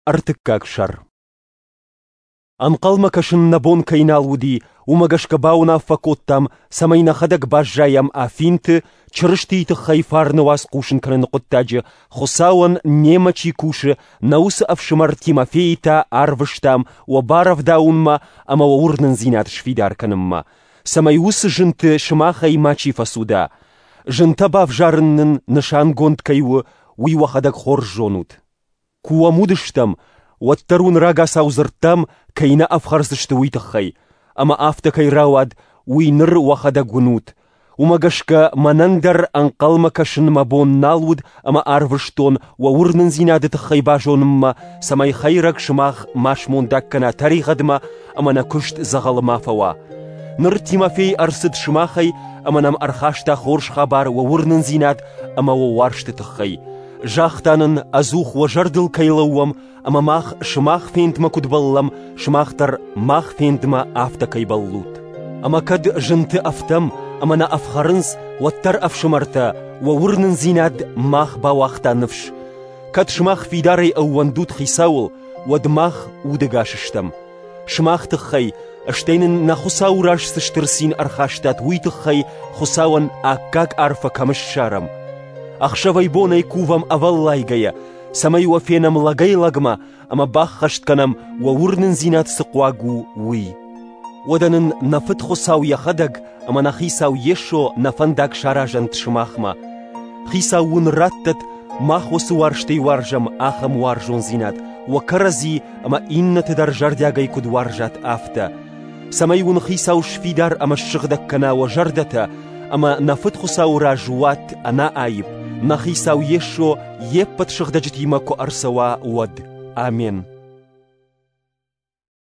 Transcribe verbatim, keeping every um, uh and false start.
ارتكاك شر انقل مكشن نبون كينال ودي ومغش كباونا فكوتام سمينا خدك باجايام افينت چرشتي تخيفار نواس قوشن كرن قطاج خساون نيمچي كوش نوس افشمر تيمافيتا ارفشتام وبارف داونما اما وورنن زينات شفيدار كنما سميوس جنت شماخي ماچي فسودا جنت باف جارنن نشان گوند كيو وي وخدك خور جونوت كوا مودشتم واترون راغا ساوزرتام كينا افخرسشتوي تخي اما افتكي راواد وي نر وخدك جنوت ومغشكا منندر انقل مكشن مبون نالود اما ارفشتون وورنن زيناد تخي باجونما سماي خيرك شماخ ماشمون داكنا تاريخ دما اما نكشت زغل ما فوا نرتي ما في ارسد شماخي اما نم ارخاشتا خورش خبار وورنن زيناد اما ووارشت تخي جاختانن ازوخ وجردل كيلوم اما ماخ شماخ فيند ما كدبلم شماختر ماخ فيند ما افتا كيبلوت اما كد جنت افتم اما نا افخرنس واتر افشمرتا وورنن زيناد ماخ باواختا نفش كد شماخ في داري او وندود خيساول ودماخ ودقاششتم شماخ تخي اشتينن نا خساو راش سشترسين ارخاشتات وي تخي خساون اكاك ارفا كمش شارم اخشوي بوني كوفم اوللايغيا سمي وفينم لغي لغما اما باخشت كنم وورنن زينات سقواغو وي ودنن نفت خساو يخدق اما نخيساو يشو نفندق شاراجن تشماخما خيساو نراتت ماخو سوارشتي وارجم اخم وارجون زينات وكرزي اما ان تدر جرداغي كد وارجات افتا سميون خيساو شفيدار اما الشغدك كنا وجردتا اما نفت خساو راجوات انا ايب نخيساو يشو يبت شغدجتي ماكو ارسوا ود امين